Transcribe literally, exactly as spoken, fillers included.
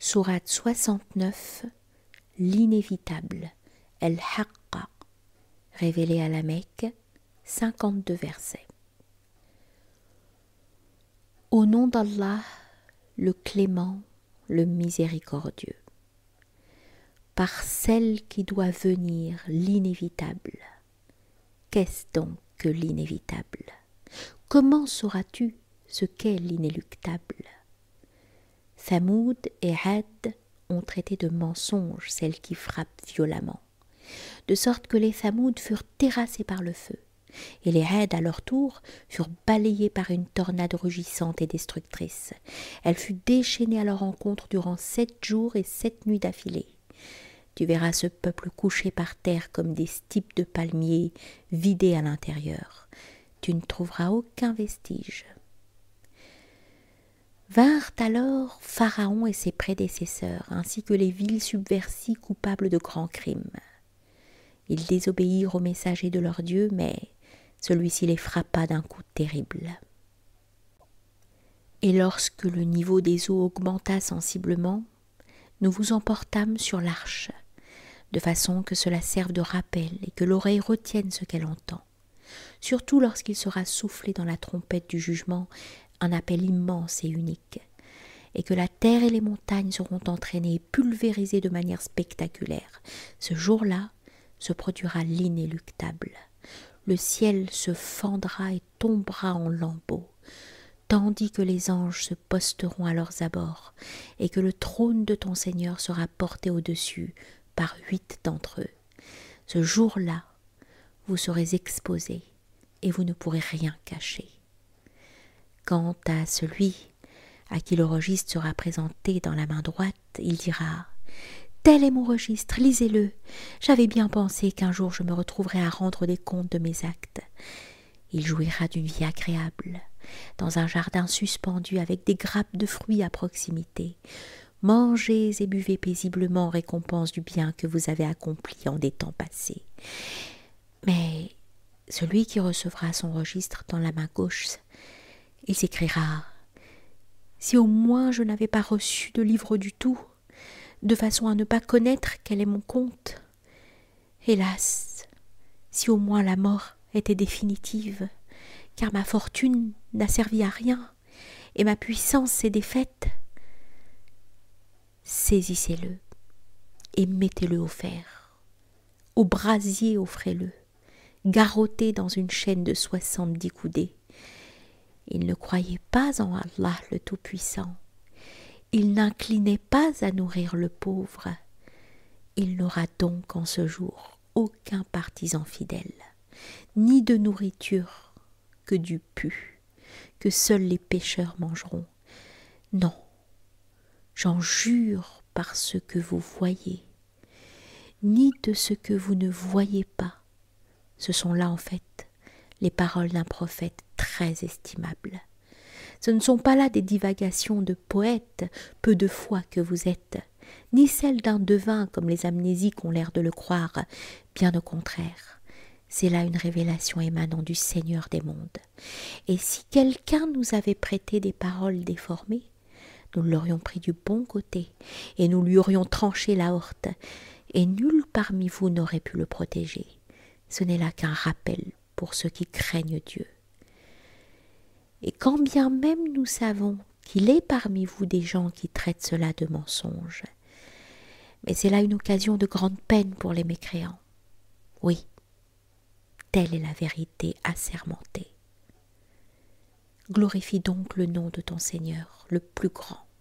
Sourate soixante-neuf, l'inévitable, El-Haqqa, révélé à la Mecque, cinquante-deux versets. Au nom d'Allah, le clément, le miséricordieux. Par celle qui doit venir l'inévitable. Qu'est-ce donc que l'inévitable? Comment sauras-tu ce qu'est l'inéluctable? Thamoud et Had ont traité de mensonge celle qui frappe violemment, de sorte que les Thamoud furent terrassés par le feu, et les Had à leur tour furent balayés par une tornade rugissante et destructrice. Elle fut déchaînée à leur rencontre durant sept jours et sept nuits d'affilée. Tu verras ce peuple couché par terre comme des stipes de palmiers vidés à l'intérieur. Tu ne trouveras aucun vestige. Vinrent alors Pharaon et ses prédécesseurs, ainsi que les villes subversies coupables de grands crimes. Ils désobéirent au messager de leur Dieu, mais celui-ci les frappa d'un coup terrible. Et lorsque le niveau des eaux augmenta sensiblement, nous vous emportâmes sur l'arche, de façon que cela serve de rappel et que l'oreille retienne ce qu'elle entend, surtout lorsqu'il sera soufflé dans la trompette du jugement un appel immense et unique, et que la terre et les montagnes seront entraînées et pulvérisées de manière spectaculaire. Ce jour-là se produira l'inéluctable. Le ciel se fendra et tombera en lambeaux, tandis que les anges se posteront à leurs abords, et que le trône de ton Seigneur sera porté au-dessus par huit d'entre eux. Ce jour-là, vous serez exposés, et vous ne pourrez rien cacher. Quant à celui à qui le registre sera présenté dans la main droite, il dira « Tel est mon registre, lisez-le. J'avais bien pensé qu'un jour je me retrouverais à rendre des comptes de mes actes. » Il jouira d'une vie agréable, dans un jardin suspendu avec des grappes de fruits à proximité. Mangez et buvez paisiblement en récompense du bien que vous avez accompli en des temps passés. Mais celui qui recevra son registre dans la main gauche, il s'écriera « Si au moins je n'avais pas reçu de livre du tout, de façon à ne pas connaître quel est mon compte. Hélas, si au moins la mort était définitive, car ma fortune n'a servi à rien, et ma puissance s'est défaite. Saisissez-le et mettez-le au fer. Au brasier offrez-le, garrotté dans une chaîne de soixante-dix coudées. Il ne croyait pas en Allah le Tout-Puissant. Il n'inclinait pas à nourrir le pauvre. Il n'aura donc en ce jour aucun partisan fidèle, ni de nourriture que du pu, que seuls les pécheurs mangeront. Non, j'en jure par ce que vous voyez, ni de ce que vous ne voyez pas. Ce sont là en fait les paroles d'un prophète très estimable. Ce ne sont pas là des divagations de poètes, peu de foi que vous êtes, ni celles d'un devin comme les amnésiques ont l'air de le croire, bien au contraire. C'est là une révélation émanant du Seigneur des mondes. Et si quelqu'un nous avait prêté des paroles déformées, nous l'aurions pris du bon côté, et nous lui aurions tranché l'aorte, et nul parmi vous n'aurait pu le protéger. Ce n'est là qu'un rappel pour ceux qui craignent Dieu. Et quand bien même nous savons qu'il est parmi vous des gens qui traitent cela de mensonge, mais c'est là une occasion de grande peine pour les mécréants. Oui, telle est la vérité assermentée. Glorifie donc le nom de ton Seigneur, le plus grand.